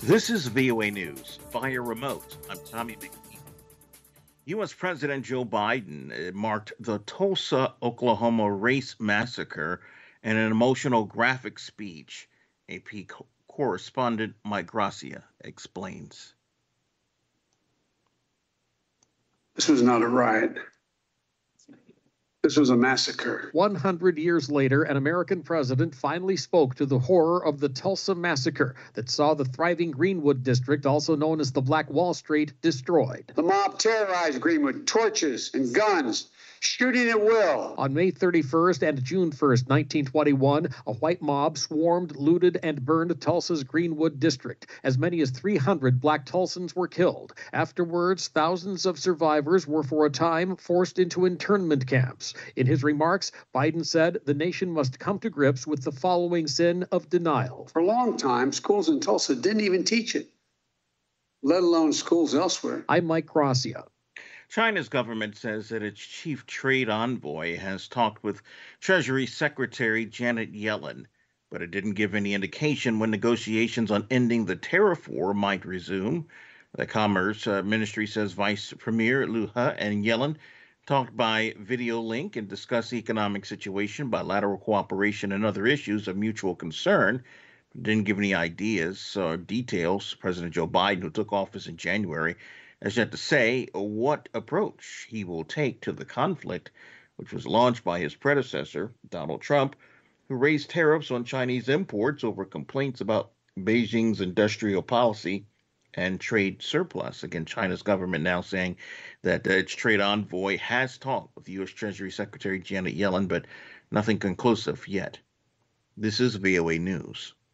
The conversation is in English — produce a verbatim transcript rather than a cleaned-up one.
This is V O A News via remote. I'm Tommy McNeil. U S. President Joe Biden uh, marked the Tulsa, Oklahoma race massacre in an emotional graphic speech. A P co- correspondent Mike Gracia explains. This was not a riot. This was a massacre. one hundred years later, an American president finally spoke to the horror of the Tulsa massacre that saw the thriving Greenwood district, also known as the Black Wall Street, destroyed. The mob terrorized Greenwood, torches and guns, shooting at will. On May thirty-first and June first, nineteen twenty-one, a white mob swarmed, looted, and burned Tulsa's Greenwood district. As many as three hundred black Tulsans were killed. Afterwards, thousands of survivors were for a time forced into internment camps. In his remarks, Biden said the nation must come to grips with the following sin of denial. For a long time, schools in Tulsa didn't even teach it, let alone schools elsewhere. I'm Mike Gracia. China's government says that its chief trade envoy has talked with Treasury Secretary Janet Yellen, but it didn't give any indication when negotiations on ending the tariff war might resume. The Commerce uh, Ministry says Vice Premier Liu He and Yellen talked by video link and discussed the economic situation, bilateral cooperation, and other issues of mutual concern. Didn't give any ideas or details. President Joe Biden, who took office in January, has yet to say what approach he will take to the conflict, which was launched by his predecessor, Donald Trump, who raised tariffs on Chinese imports over complaints about Beijing's industrial policy and trade surplus. Again, China's government now saying that uh, its trade envoy has talked with U S. Treasury Secretary Janet Yellen, but nothing conclusive yet. This is V O A News.